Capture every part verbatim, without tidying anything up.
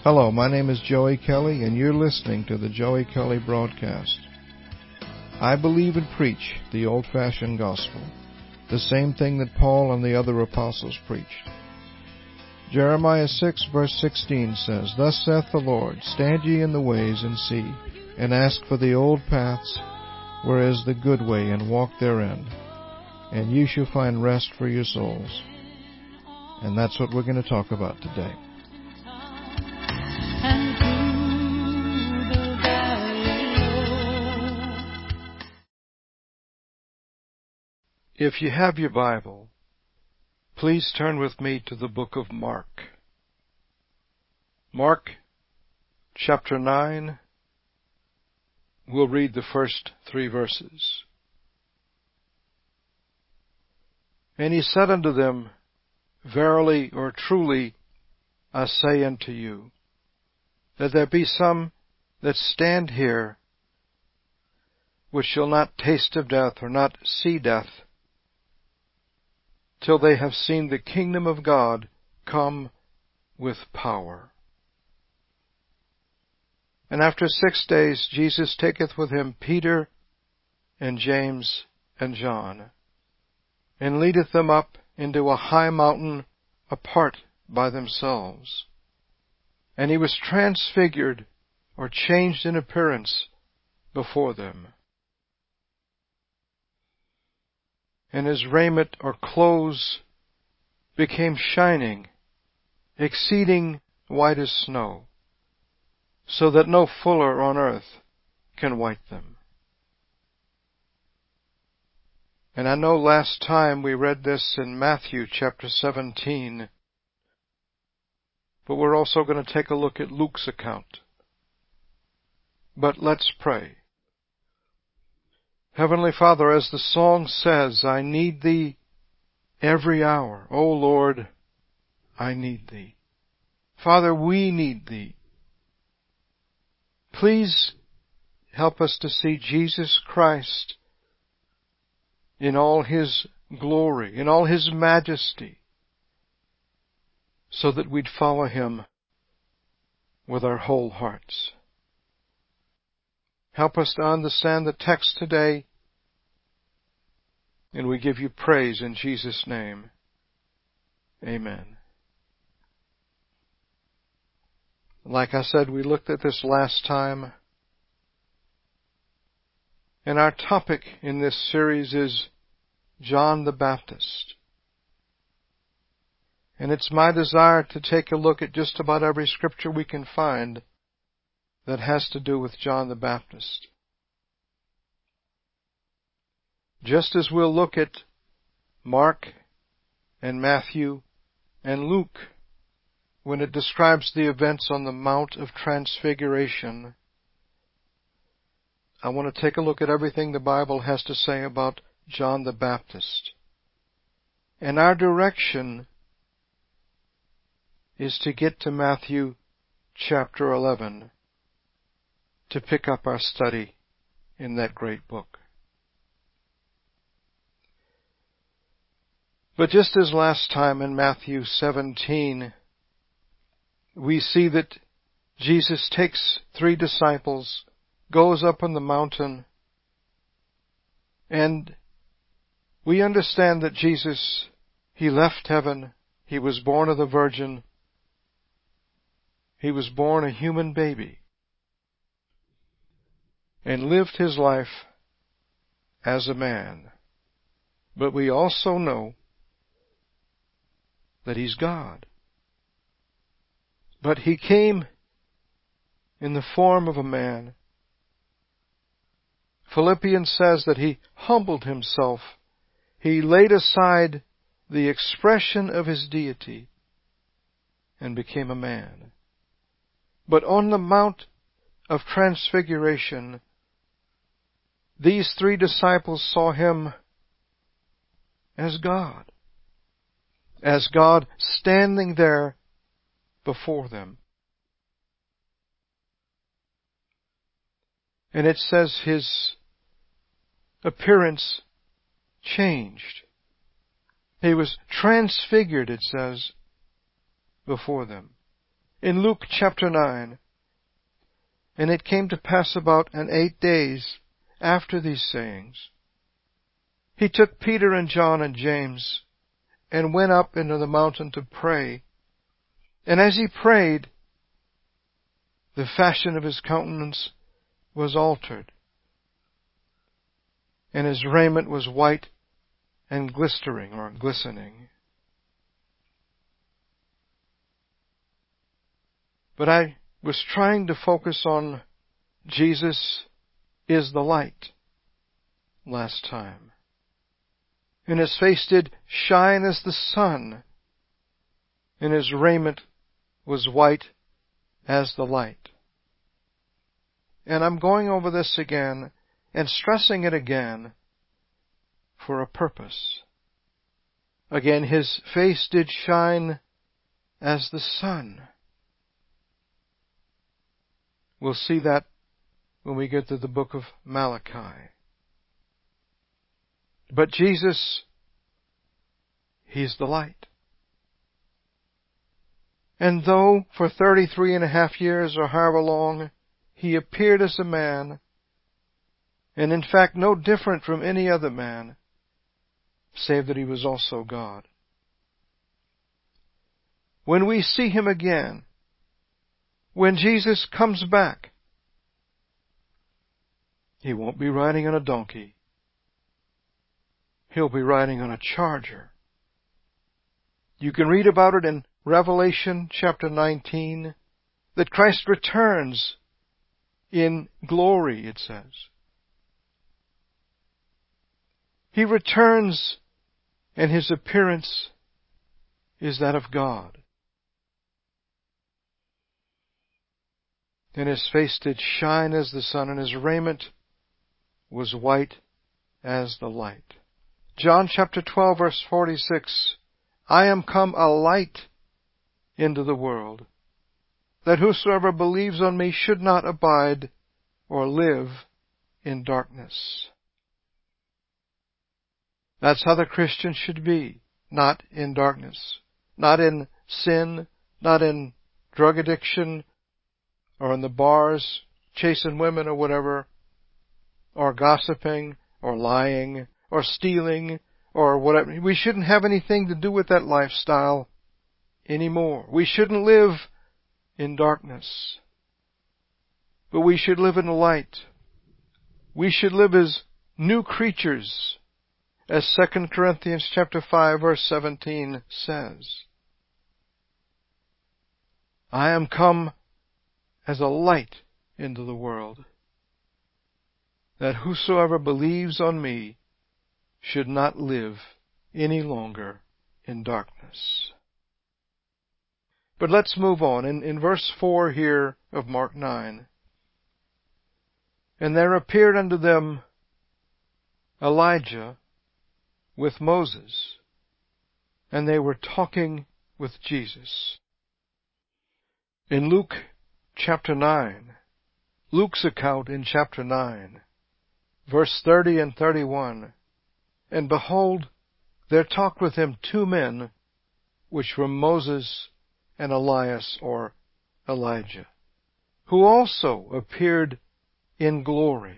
Hello, my name is Joey Kelly, and you're listening to the Joey Kelly Broadcast. I believe and preach the old-fashioned gospel, the same thing that Paul and the other apostles preached. Jeremiah six, verse sixteen says, Thus saith the Lord, Stand ye in the ways, and see, and ask for the old paths, where is the good way, and walk therein, and ye shall find rest for your souls. And that's what we're going to talk about today. If you have your Bible, please turn with me to the book of Mark. Mark chapter nine, we'll read the first three verses. And he said unto them, Verily or truly I say unto you, that there be some that stand here, which shall not taste of death, or not see death, till they have seen the kingdom of God come with power. And after six days Jesus taketh with him Peter and James and John, and leadeth them up into a high mountain apart by themselves. And he was transfigured, or changed in appearance, before them. And his raiment or clothes became shining, exceeding white as snow, so that no fuller on earth can white them. And I know last time we read this in Matthew chapter seventeen, but we're also going to take a look at Luke's account. But let's pray. Heavenly Father, as the song says, I need Thee every hour. O Lord, I need Thee. Father, we need Thee. Please help us to see Jesus Christ in all His glory, in all His majesty, so that we'd follow Him with our whole hearts. Help us to understand the text today, and we give You praise in Jesus' name. Amen. Like I said, we looked at this last time, and our topic in this series is John the Baptist. And it's my desire to take a look at just about every scripture we can find that has to do with John the Baptist. Just as we'll look at Mark and Matthew and Luke when it describes the events on the Mount of Transfiguration, I want to take a look at everything the Bible has to say about John the Baptist. And our direction is to get to Matthew chapter eleven to pick up our study in that great book. But just as last time in Matthew seventeen, we see that Jesus takes three disciples, goes up on the mountain, and we understand that Jesus, He left heaven, He was born of the Virgin, He was born a human baby, and lived His life as a man. But we also know that He's God. But He came in the form of a man. Philippians says that He humbled Himself. He laid aside the expression of His deity and became a man. But on the Mount of Transfiguration, these three disciples saw Him as God, as God standing there before them. And it says His appearance changed. He was transfigured, it says, before them. In Luke chapter nine, "And it came to pass about an eight days after these sayings, he took Peter and John and James, and went up into the mountain to pray. And as he prayed, the fashion of his countenance was altered, and his raiment was white and glistering," or glistening. But I was trying to focus on Jesus is the light last time. "And his face did shine as the sun, and his raiment was white as the light." And I'm going over this again and stressing it again for a purpose. Again, his face did shine as the sun. We'll see that when we get to the book of Malachi. But Jesus, He's the light. And though for thirty-three and a half years or however long He appeared as a man, and in fact no different from any other man, save that He was also God, when we see Him again, when Jesus comes back, He won't be riding on a donkey. He'll be riding on a charger. You can read about it in Revelation chapter nineteen, that Christ returns in glory, it says. He returns, and His appearance is that of God. And His face did shine as the sun, and His raiment was white as the light. John chapter twelve, verse forty-six, "I am come a light into the world, that whosoever believes on me should not abide or live in darkness." That's how the Christian should be, not in darkness, not in sin, not in drug addiction, or in the bars, chasing women or whatever, or gossiping, or lying, or stealing, or whatever. We shouldn't have anything to do with that lifestyle anymore. We shouldn't live in darkness, but we should live in the light. We should live as new creatures, as Second Corinthians chapter five, verse seventeen says. "I am come as a light into the world, that whosoever believes on me should not live any longer in darkness." But let's move on. In, in verse four here of Mark nine, "And there appeared unto them Elijah with Moses, and they were talking with Jesus." In Luke chapter nine, Luke's account in chapter nine, verse thirty and thirty-one, "And behold, there talked with him two men, which were Moses and Elias," or Elijah, "who also appeared in glory.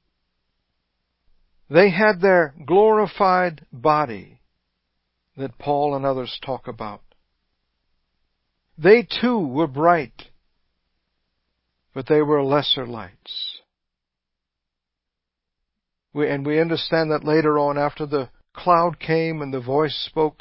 They had their glorified body that Paul and others talk about. They too were bright, but they were lesser lights." We, and we understand that later on, after the cloud came and the voice spoke,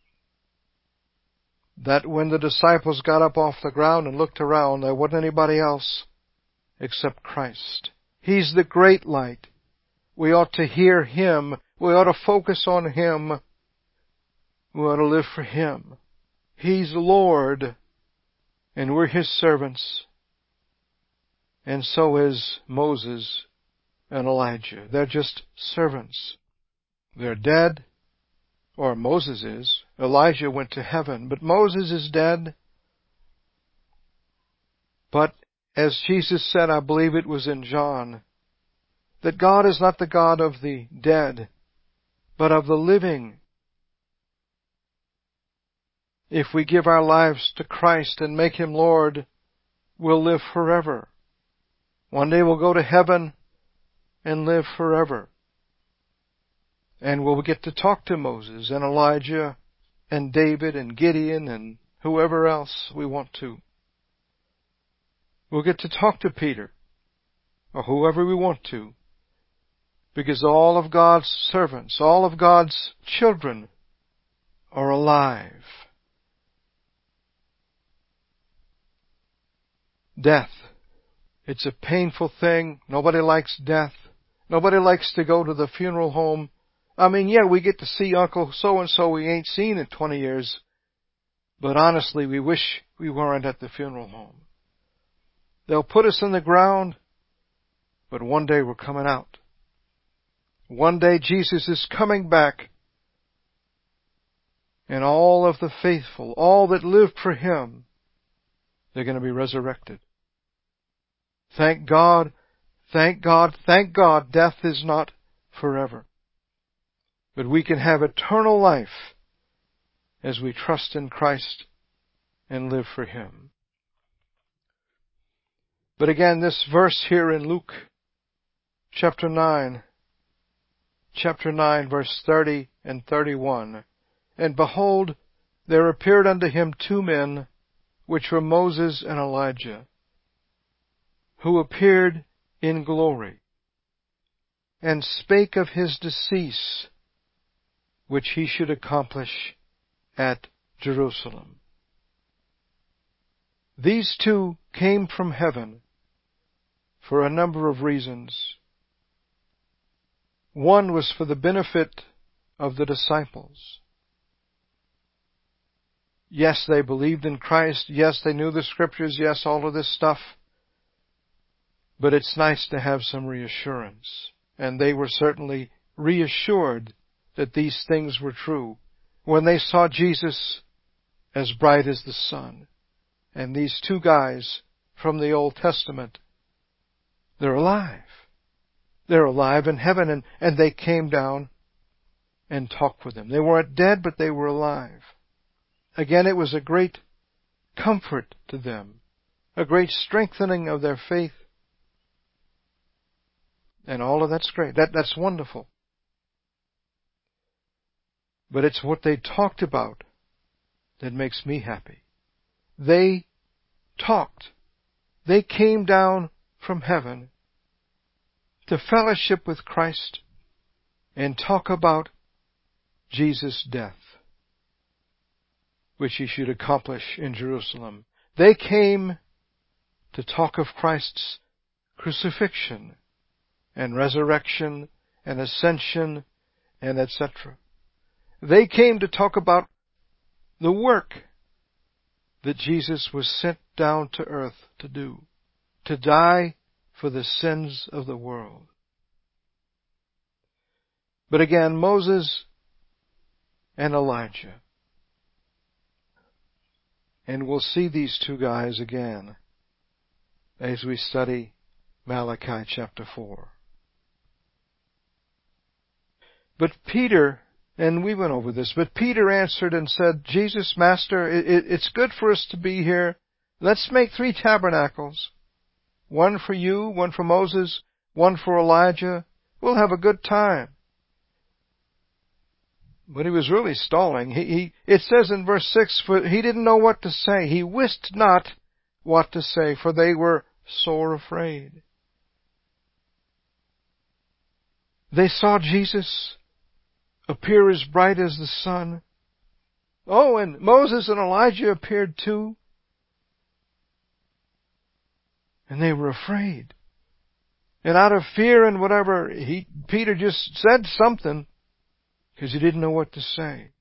that when the disciples got up off the ground and looked around, there wasn't anybody else except Christ. He's the great light. We ought to hear Him. We ought to focus on Him. We ought to live for Him. He's Lord, and we're His servants. And so is Moses and Elijah. They're just servants. They're dead, or Moses is. Elijah went to heaven, but Moses is dead. But as Jesus said, I believe it was in John, that God is not the God of the dead, but of the living. if we give our lives to Christ and make Him Lord, we'll live forever. One day we'll go to heaven and live forever. And we'll get to talk to Moses and Elijah and David and Gideon and whoever else we want to. We'll get to talk to Peter or whoever we want to, because all of God's servants, all of God's children are alive. Death. It's a painful thing. Nobody likes death. Nobody likes to go to the funeral home. I mean, yeah, we get to see Uncle so-and-so we ain't seen in twenty years. But honestly, we wish we weren't at the funeral home. They'll put us in the ground, but one day we're coming out. One day Jesus is coming back, and all of the faithful, all that lived for Him, they're going to be resurrected. Thank God, thank God, thank God death is not forever. But we can have eternal life as we trust in Christ and live for Him. But again, this verse here in Luke chapter nine, chapter nine, verse thirty and thirty-one. And behold, there appeared unto him two men, which were Moses and Elijah, who appeared in glory, and spake of his decease, which he should accomplish at Jerusalem. These two came from heaven for a number of reasons. One was for the benefit of the disciples. Yes, they believed in Christ. Yes, they knew the Scriptures. Yes, all of this stuff. But it's nice to have some reassurance. And they were certainly reassured that these things were true when they saw Jesus as bright as the sun. And these two guys from the Old Testament, they're alive. They're alive in heaven, and, and they came down and talked with them. They weren't dead, but they were alive. Again, it was a great comfort to them, a great strengthening of their faith. And all of that's great. That, that's wonderful. But it's what they talked about that makes me happy. They talked. They came down from heaven to fellowship with Christ and talk about Jesus' death, which He should accomplish in Jerusalem. They came to talk of Christ's crucifixion and resurrection and ascension and et cetera. They came to talk about the work that Jesus was sent down to earth to do, to die for the sins of the world. But again, Moses and Elijah. And we'll see these two guys again as we study Malachi chapter four. But Peter, and we went over this, but Peter answered and said, Jesus, Master, it, it, it's good for us to be here. Let's make three tabernacles. One for you, one for Moses, one for Elijah. We'll have a good time. But he was really stalling. He, he, it says in verse six, for he didn't know what to say. He wist not what to say, for they were sore afraid. They saw Jesus appear as bright as the sun. Oh, and Moses and Elijah appeared too. And they were afraid. And out of fear and whatever, he, Peter just said something because he didn't know what to say.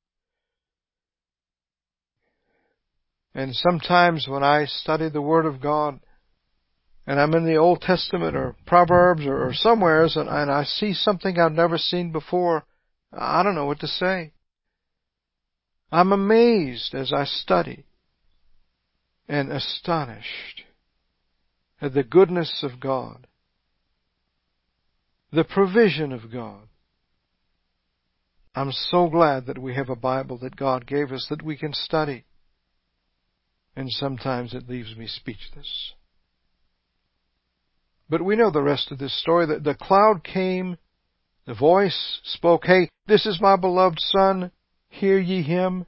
And sometimes when I study the Word of God, and I'm in the Old Testament or Proverbs or, or somewheres, and, and I see something I've never seen before, I don't know what to say. I'm amazed as I study and astonished at the goodness of God, the provision of God, I'm so glad that we have a Bible that God gave us that we can study. And sometimes it leaves me speechless. But we know the rest of this story. That the cloud came, the voice spoke, "Hey, this is my beloved Son, hear ye him."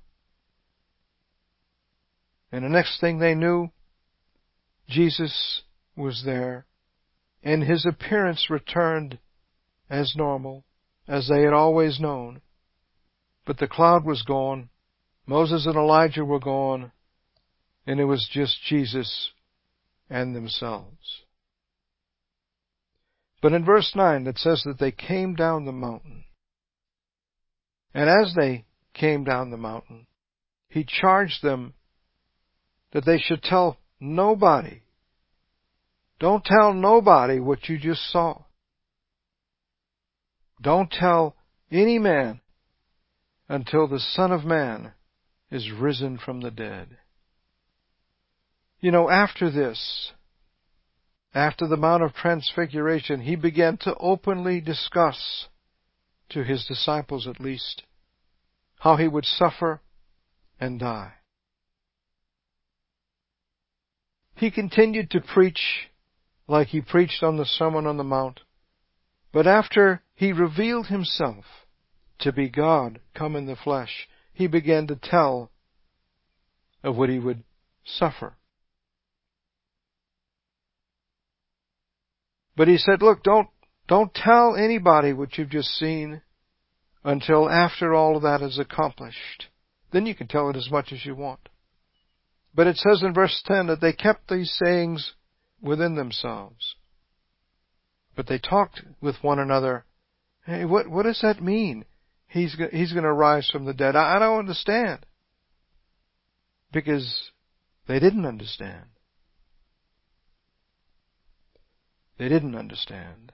And the next thing they knew, Jesus was there, and his appearance returned as normal, as they had always known. But the cloud was gone, Moses and Elijah were gone, and it was just Jesus and themselves. But in verse nine it says that they came down the mountain. And as they came down the mountain, he charged them that they should tell nobody. Don't tell nobody what you just saw. Don't tell any man until the Son of Man is risen from the dead. You know, after this, after the Mount of Transfiguration, he began to openly discuss, to his disciples at least, how he would suffer and die. He continued to preach like he preached on the Sermon on the Mount, but after he revealed himself to be God come in the flesh, he began to tell of what he would suffer. But he said, look, don't, don't tell anybody what you've just seen until after all of that is accomplished. Then you can tell it as much as you want. But it says in verse ten that they kept these sayings within themselves. But they talked with one another. Hey, what, what does that mean? He's, he's going to rise from the dead. I, I don't understand. Because they didn't understand. They didn't understand.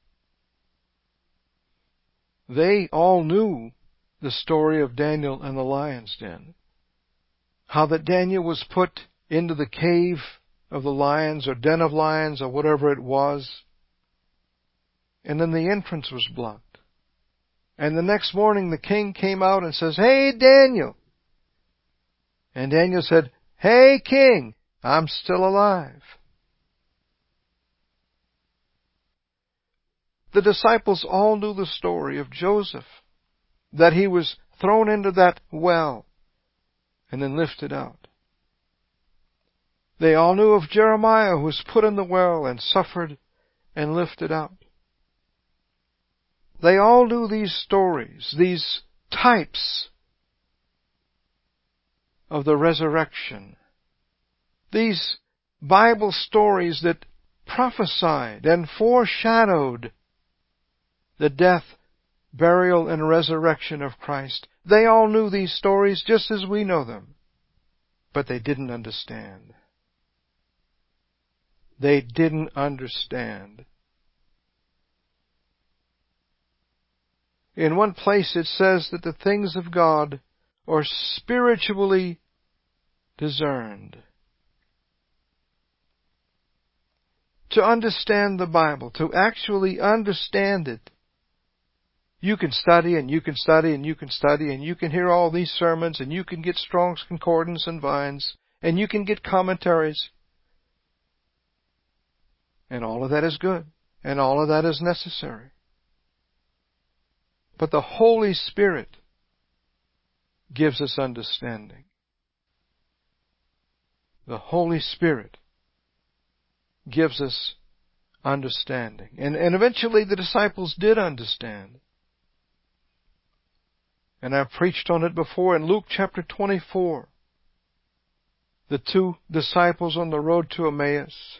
They all knew the story of Daniel and the lion's den. How that Daniel was put into the cave of the lions or den of lions or whatever it was. And then the entrance was blocked. And the next morning the king came out and says, "Hey, Daniel." And Daniel said, "Hey, king, I'm still alive." The disciples all knew the story of Joseph, that he was thrown into that well and then lifted out. They all knew of Jeremiah, who was put in the well and suffered and lifted out. They all knew these stories, these types of the resurrection. These Bible stories that prophesied and foreshadowed the death, burial, and resurrection of Christ. They all knew these stories just as we know them. But they didn't understand. They didn't understand. In one place it says that the things of God are spiritually discerned. To understand the Bible, to actually understand it, you can study and you can study and you can study and you can hear all these sermons and you can get Strong's Concordance and Vines and you can get commentaries. And all of that is good and all of that is necessary. But the Holy Spirit gives us understanding. The Holy Spirit gives us understanding. And, and eventually the disciples did understand. And I've preached on it before in Luke chapter twenty-four. The two disciples on the road to Emmaus.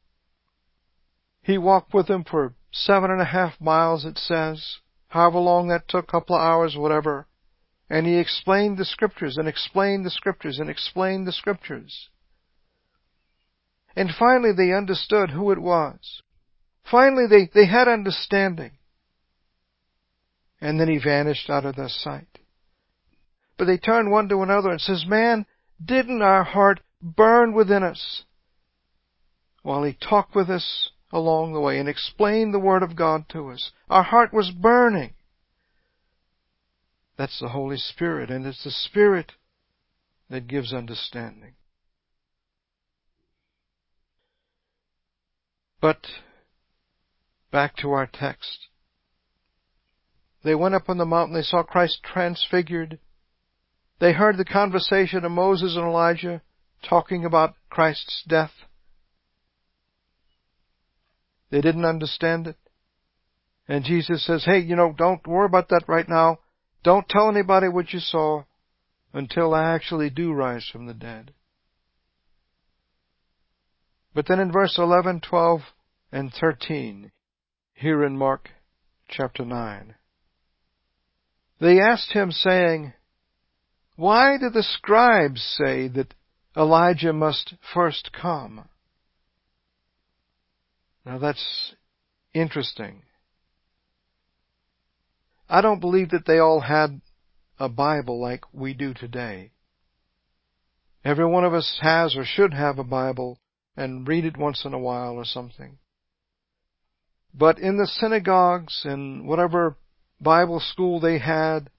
He walked with them for seven and a half miles, it says. However long that took, a couple of hours, whatever. And he explained the Scriptures and explained the Scriptures and explained the Scriptures. And finally they understood who it was. Finally they, they had understanding. And then he vanished out of their sight. But they turned one to another and says, "Man, didn't our heart burn within us?" While he talked with us along the way and explained the Word of God to us. Our heart was burning. That's the Holy Spirit, and it's the Spirit that gives understanding. But back to our text. They went up on the mountain, they saw Christ transfigured. They heard the conversation of Moses and Elijah talking about Christ's death. They didn't understand it. And Jesus says, hey, you know, don't worry about that right now. Don't tell anybody what you saw until I actually do rise from the dead. But then in verse eleven, twelve, and thirteen, here in Mark chapter nine, they asked him, saying, why do the scribes say that Elijah must first come? Now that's interesting. I don't believe that they all had a Bible like we do today. Every one of us has or should have a Bible and read it once in a while or something. But in the synagogues and whatever Bible school they had,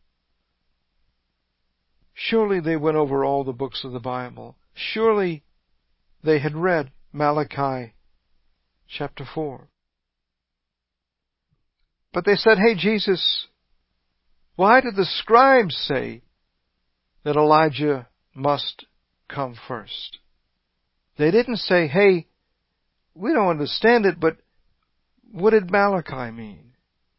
surely they went over all the books of the Bible. Surely they had read Malachi chapter four. But they said, hey, Jesus, why did the scribes say that Elijah must come first? They didn't say, hey, we don't understand it, but what did Malachi mean?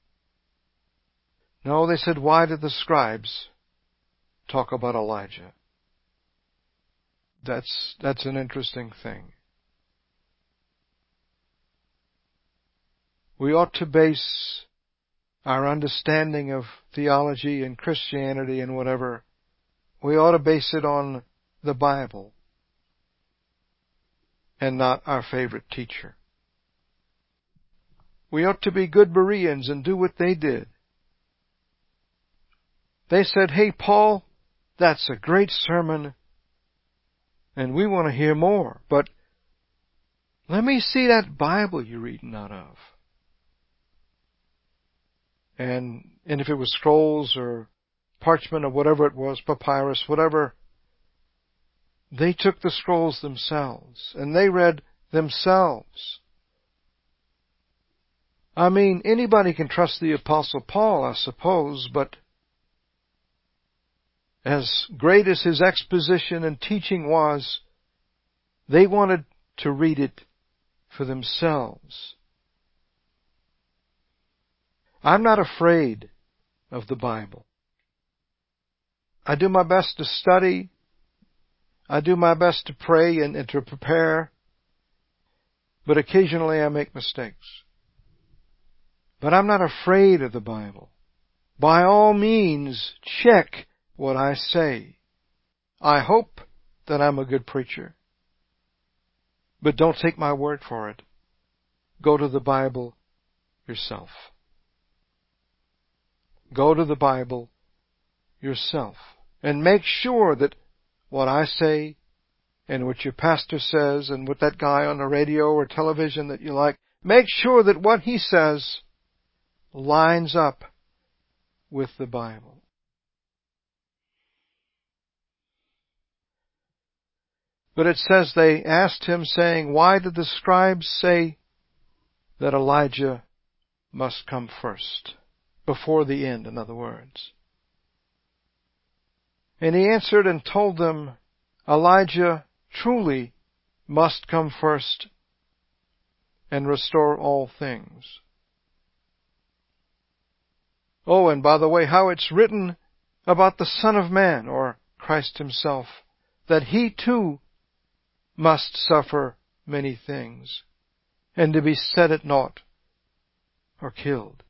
No, they said, why did the scribes talk about Elijah? That's, that's an interesting thing. We ought to base our understanding of theology and Christianity and whatever, we ought to base it on the Bible and not our favorite teacher. We ought to be good Bereans and do what they did. They said, hey, Paul, that's a great sermon, and we want to hear more, but let me see that Bible you're reading out of. And, and if it was scrolls or parchment or whatever it was, papyrus, whatever, they took the scrolls themselves and they read themselves. I mean, anybody can trust the Apostle Paul, I suppose, but as great as his exposition and teaching was, they wanted to read it for themselves. I'm not afraid of the Bible. I do my best to study. I do my best to pray and, and to prepare. But occasionally I make mistakes. But I'm not afraid of the Bible. By all means, check what I say. I hope that I'm a good preacher. But don't take my word for it. Go to the Bible yourself. Go to the Bible yourself and make sure that what I say and what your pastor says and what that guy on the radio or television that you like, make sure that what he says lines up with the Bible. But it says they asked him, saying, why did the scribes say that Elijah must come first? Before the end, in other words. And he answered and told them, Elijah truly must come first and restore all things. Oh, and by the way, how it's written about the Son of Man, or Christ himself, that he too must suffer many things, and to be set at naught or killed.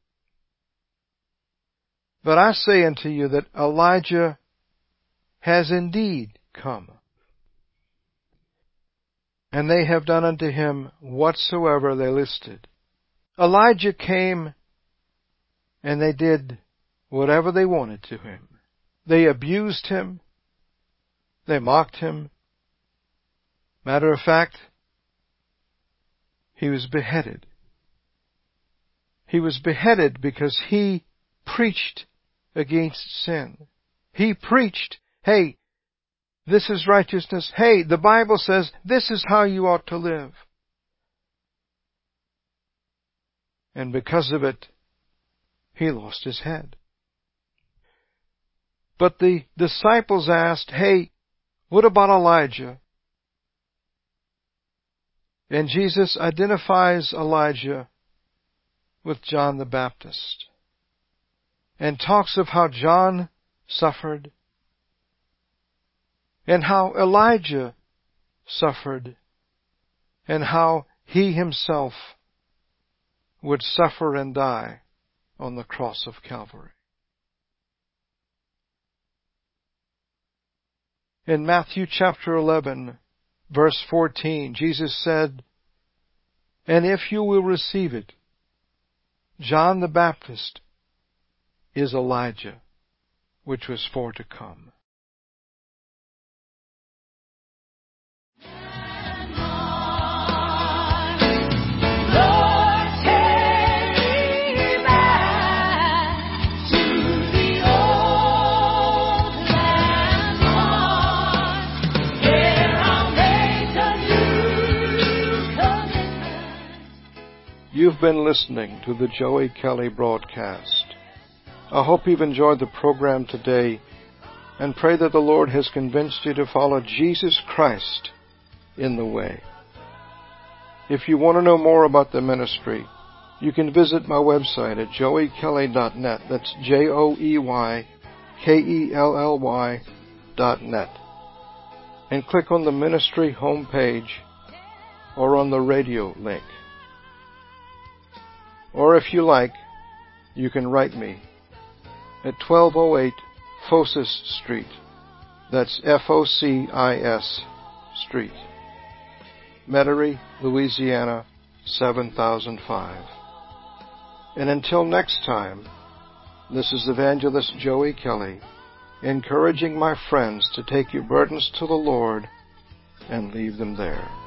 But I say unto you that Elijah has indeed come, and they have done unto him whatsoever they listed. Elijah came, and they did whatever they wanted to him. They abused him. They mocked him. Matter of fact, he was beheaded. He was beheaded because he preached against sin. He preached, hey, this is righteousness. Hey, the Bible says this is how you ought to live. And because of it, he lost his head. But the disciples asked, hey, what about Elijah? And Jesus identifies Elijah with John the Baptist and talks of how John suffered and how Elijah suffered and how he himself would suffer and die on the cross of Calvary. In Matthew chapter eleven, verse fourteen, Jesus said, "And if you will receive it, John the Baptist is Elijah, which was for to come." You've been listening to the Joey Kelly broadcast. I hope you've enjoyed the program today and pray that the Lord has convinced you to follow Jesus Christ in the way. If you want to know more about the ministry, you can visit my website at joey kelly dot net. That's J O E Y K E L L Y dot net. And click on the ministry homepage or on the radio link. Or if you like, you can write me at twelve oh eight Focis Street. That's F O C I S Street. Metairie, Louisiana, seven thousand five. And until next time, this is Evangelist Joey Kelly, encouraging my friends to take your burdens to the Lord and leave them there.